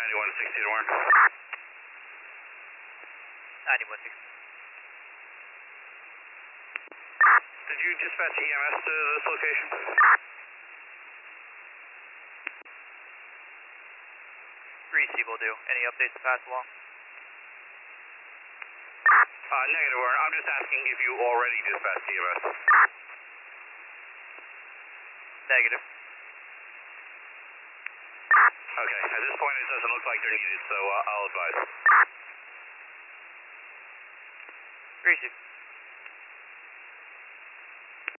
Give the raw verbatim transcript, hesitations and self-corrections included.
ninety-one sixty to Warren. ninety-one sixty. Did you dispatch E M S to this location? Receive will do. Any updates to pass along? Uh, negative, Warren. I'm just asking if you already dispatched E M S. Negative. Okay, at this point it doesn't look like they're needed, so uh, I'll advise. Receive.